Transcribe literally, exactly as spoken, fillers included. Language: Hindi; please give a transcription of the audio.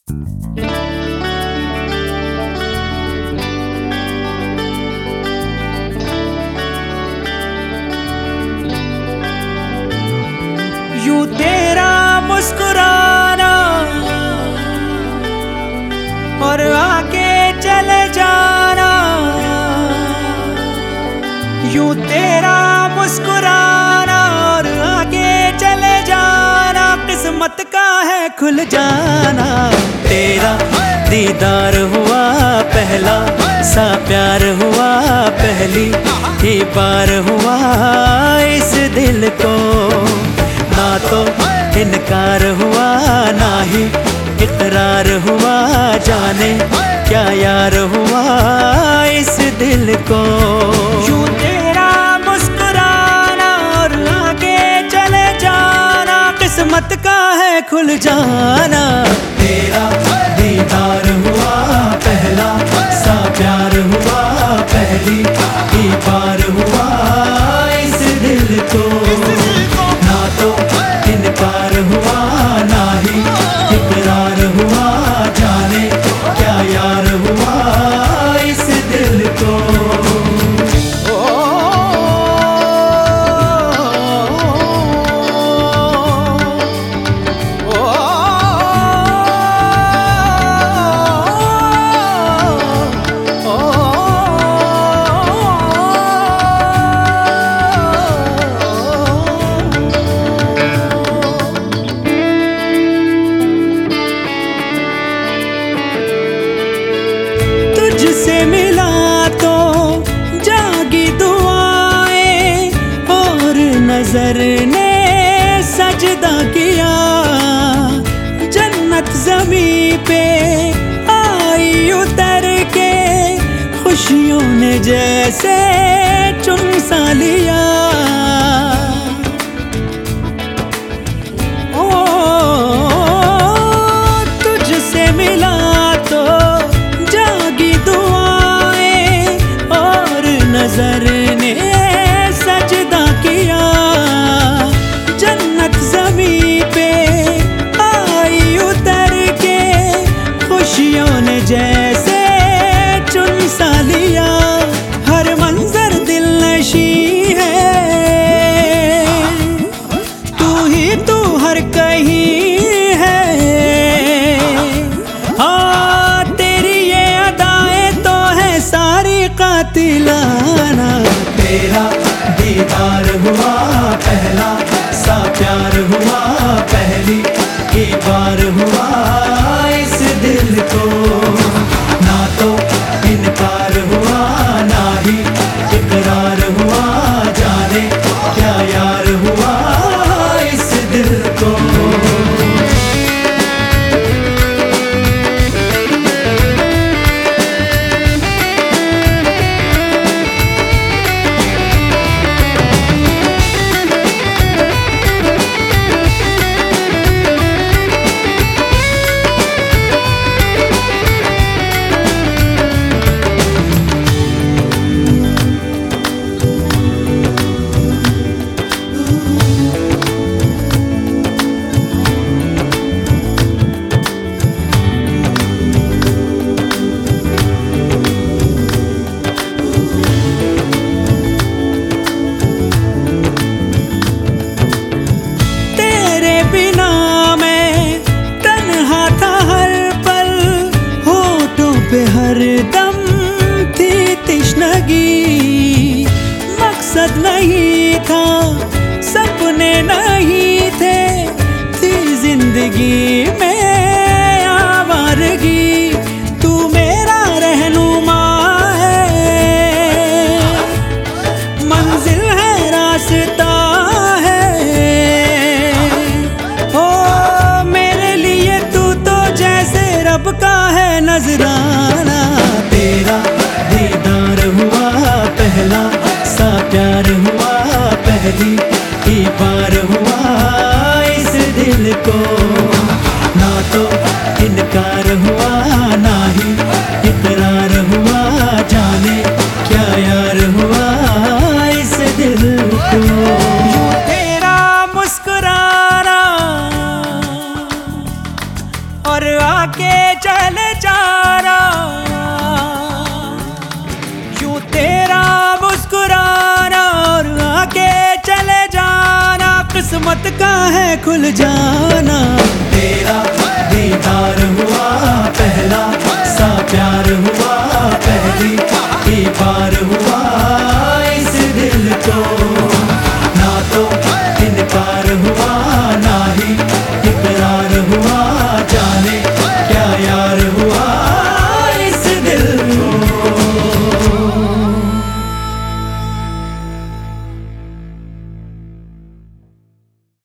यूं तेरा मुस्कुराना और आके चले जाना, यूं तेरा मुस्कुराना और आके चले जाना, किस्मत का है खुल जाना। तेरा दीदार हुआ पहला सा प्यार हुआ, पहली ही बार हुआ इस दिल को, ना तो इनकार हुआ ना ही इकरार हुआ, जाने क्या यार हुआ इस दिल को। यूं तेरा मुस्कुराना और आगे चले जाना, किस्मत का है खुल जाना। तेरा दीदार हुआ पहला सा प्यार हुआ, पहली ही बार हुआ इस दिल को, ना तो इनकार हुआ ना ही इकरार हुआ, जाने क्या यार हुआ इस दिल को। तुझसे मिला तो जागी दुआएं और नजर ने सजदा किया, जन्नत ज़मीं पे आई उतर के खुशियों ने जैसे चुन सा लिया। ओ तुझसे मिला तो नजर ने सजदा किया, जन्नत ज़मीं पे आई उतर के खुशियों ने जैसे चुन सा लिया। हर मंजर दिल नशी है, तू ही तू हर कहीं है। हाँ तेरी ये अदाएं तो है सारी कातिलाना। तेरा दीदार हुआ पहला सा प्यार हुआ, पहली ही बार हुआ इस दिल को, ना तो इनकार हुआ ना ही इकरार हुआ, जाने क्या यार हुआ इस दिल को। पे हर दम थी तिश्नगी, मकसद नहीं था सपने नहीं थे, थी जिंदगी में आवारगी। तू मेरा रहनुमा है, मंजिल है रास्ता है, ओ मेरे लिए तू तो जैसे रब का है नजराना। तेरा दीदार हुआ पहला सा प्यार हुआ, पहली ही बार हुआ इस दिल को, ना तो इनकार हुआ ना ही इकरार हुआ, जाने क्या यार हुआ इस दिल को। तेरा मुस्कुराना और आके किस्मत का है खुल जाना, तेरा दीदार हुआ पहली